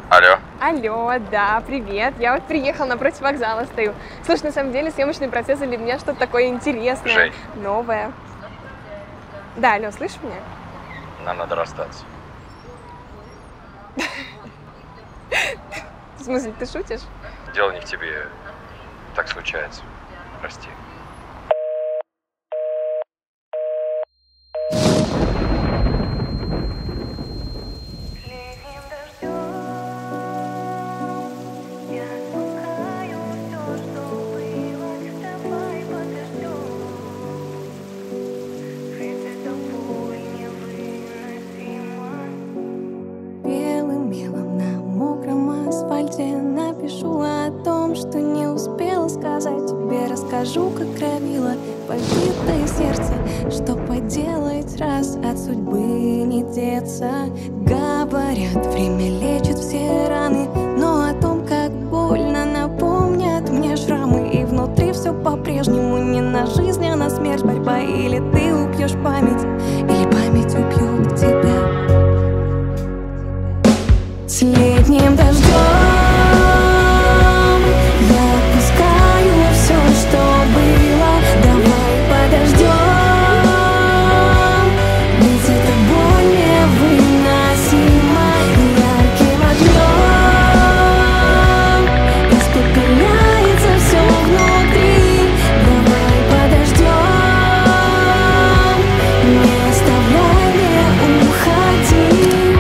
Алло. Алло, да, привет. Я вот приехала, напротив вокзала стою. Слушай, на самом деле съемочный процесс для меня что-то такое интересное, Жень. новое. Да, алло, слышишь меня? Нам надо расстаться. В смысле, ты шутишь? Дело не в тебе. Так случается. Прости. Белым мелом на мокром асфальте напишу о том, что не успела сказать тебе. Расскажу, как кровило побитое сердце, что поделать, раз от судьбы не деться. Говорят, время лечит все раны, но о том, как больно, напомнят мне шрамы. И внутри все по-прежнему не на жизнь, а на смерть борьба. Или ты убьешь память, или память убьет тебя. С летним дождем я отпускаю все, что было. Давай подождем, ведь эта боль невыносима. Ярким огнем испепеляется все внутри. Давай подождем, не оставляй, не уходи.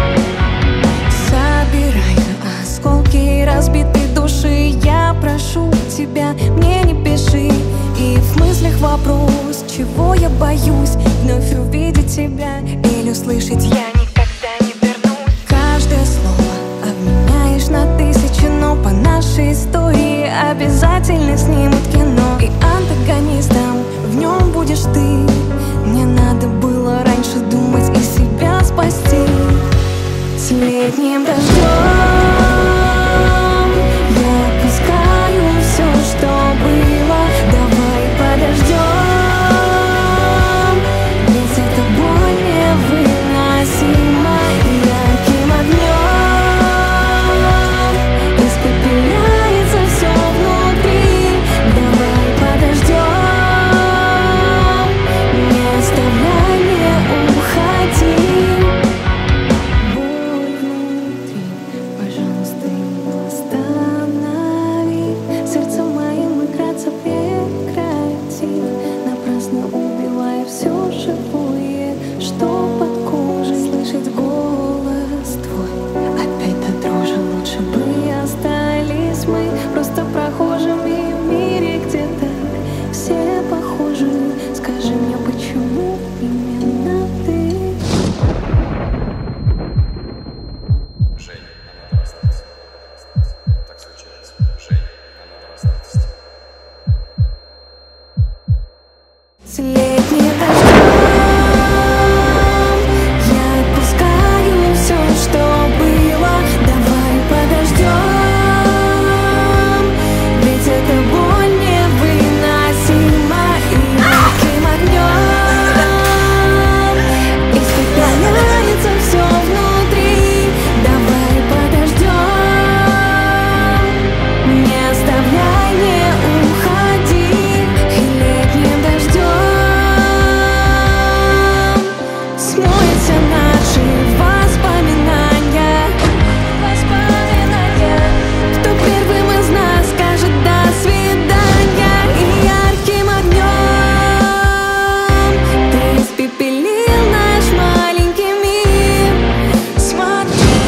Собираю осколки разбитой души, я прошу тебя, мне не пиши. И в мыслях вопрос, чего я боюсь: вновь увидеть тебя или услышать я никогда не вернусь. Каждое слово обменяешь на тысячи, но по нашей истории обязательно снимут кино. И антагонистом в нем будешь ты. Мне надо было раньше думать и себя спасти. С летним дождем я отпускаю все, что было. Давай подождем, ведь эта боль невыносима. Ярким огнем испепеляется все внутри. Давай подождем, не оставляй, не уходи. Боль внутри, пожалуйста, не останови. Сердце моим играться прекрати, напрасно убивая все живое, что под кожей. Слышать голос твой, опять до дрожи. Лучше бы остались мы просто прохожими в мире, где так все похожи. Скажи мне, почему именно ты? Жень, нам надо расстаться. Так случается. Жень, нам надо расстаться. С летним дождем я отпускаю все, что было. Давай подождем, ведь эта боль невыносима. И ярким огнем испепеляется все внутри. Давай подождем, не оставляй, не уходи. И летним дождем смоются наши воспоминания. Кто первым из нас скажет до свидания? И ярким огнем ты испепелил наш маленький мир. Смотри,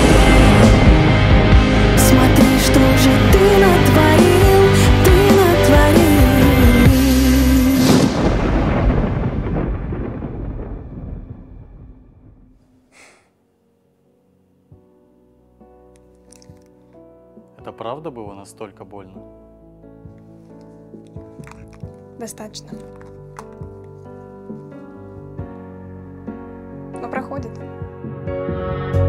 смотри, что же ты натворил, ты натворил. Это правда было настолько больно? Достаточно. Но проходит.